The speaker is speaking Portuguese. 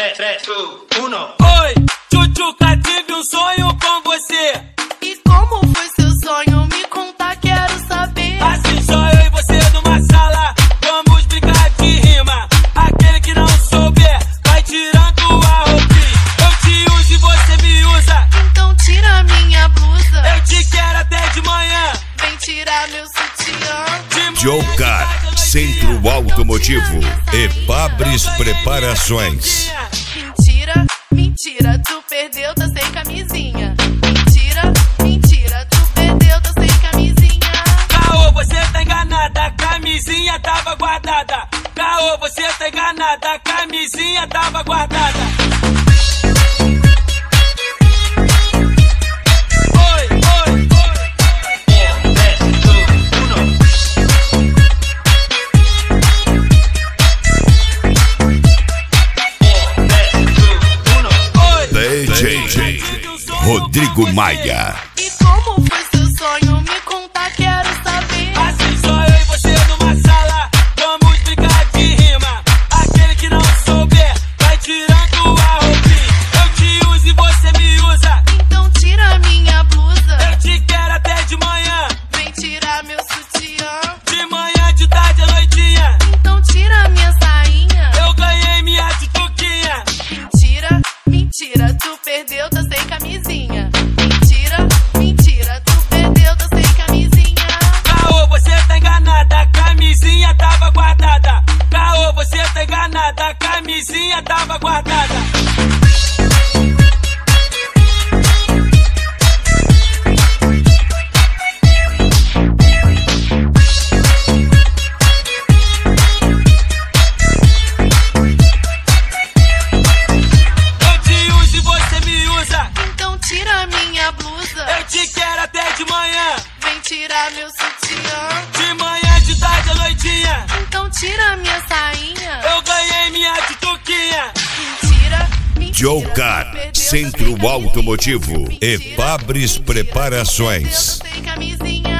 3, 2, 1. Oi, Tchutchuca, tive um sonho com você. E como foi seu sonho? Me conta, quero saber. Assim só eu e você numa sala, vamos brincar de rima. Aquele que não souber, vai tirando a roupinha. Eu te uso e você me usa, Então tira minha blusa. eu te quero até de manhã. Vem tirar meu sutiã. Jocar, Centro Automotivo e Fabris Preparações. Mentira, mentira, tu perdeu, tá sem camisinha. Mentira, mentira, tu perdeu, tá sem camisinha. Caô, você tá enganada, a camisinha tava guardada. Caô, você tá enganada, a camisinha tava guardada. Oi, oi, oi. 3, 2, 1. DJ Rodrigo Maia. E como foi seu sonho? Me conta, quero saber. Assim só eu e você numa sala, vamos brincar de rima. Aquele que não souber, vai tirando a roupinha. Eu te uso e você me usa, Então tira minha blusa. eu te quero até de manhã. Vem tirar meu sutiã. De manhã, de tarde, à noitinha, Então tira minha sainha. eu ganhei minha tituquinha. Mentira, mentira, tu perdeu, tá sem camisinha. Mentira, mentira, tu perdeu, tá sem camisinha. Caô, você tá enganada, a camisinha tava guardada. Caô, você tá enganada, a camisinha tava guardada. Eu te uso e você me usa, Então tira minha blusa. eu te quero até de manhã. Vem tirar meu sutiã. De manhã, de tarde, à noitinha, Então tira minha sainha. eu ganhei minha tituquinha. Mentira, mentira. Jocar, tu perdeu, tá sem Centro camisinha. Automotivo e Mentira, Fabris mentira, tu Preparações. perdeu, tá sem camisinha.